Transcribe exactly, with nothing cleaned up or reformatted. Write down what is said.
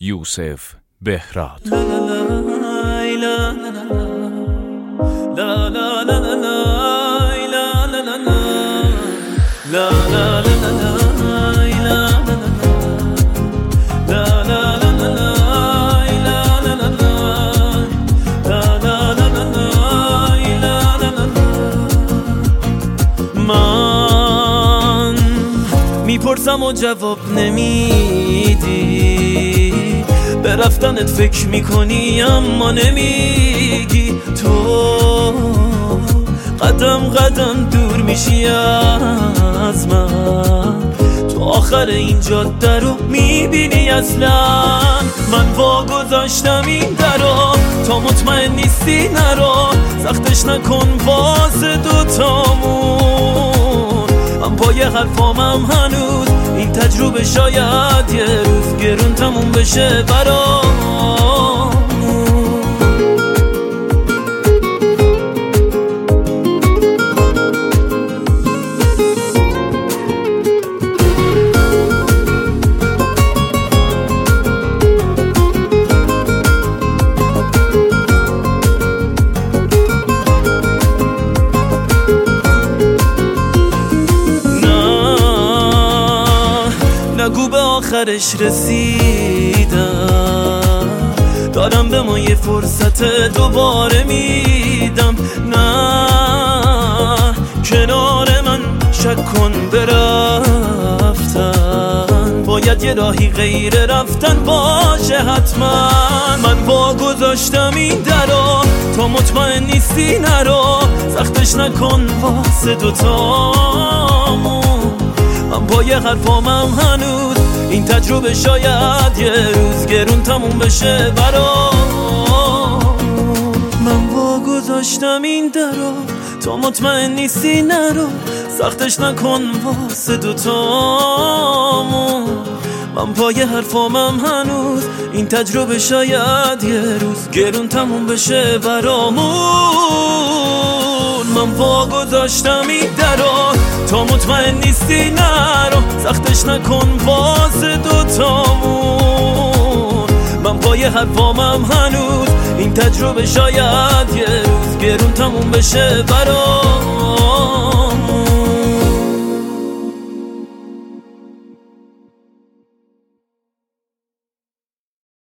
یوسف بهراد. من میپرسم و جواب نمیدی، به رفتنت فکر میکنی اما نمیگی. تو قدم قدم دور میشی از من، تو آخر این جاده رو میبینی اصلا. من وا گذاشتم این درو، تا مطمئن نیستی نرو، سختش نکن واسه دوتامون. من پای حرفامم هنوز، این تجربه شاید یه روز گرون تموم بشه برام. نگو به آخرش رسیدم، دارم به ما یه فرصت دوباره میدم. نه کنار من شک کن برفتن، باید یه راهی غیر رفتن باشه حتما. من با گذاشتم این درو، تا مطمئن نیستی نرو، سختش نکن واسه دوتامون. من پای حرفامم هنوز، این تجربه شاید یه روز گرون تموم بشه برام. من با گذاشتم این درو، تا مطمئن نیستی نرو، سختش نکن واسه دوتامون. من پای حرفامم هنوز، این تجربه شاید یه روز گرون تموم بشه برامون. من وا گذاشتم این درو، تا مطمئن نیستی نرو، سختش نکن واسه دوتامون. من پای حرفامم هنوز، این تجربه شاید یه روز گرون تموم بشه برام.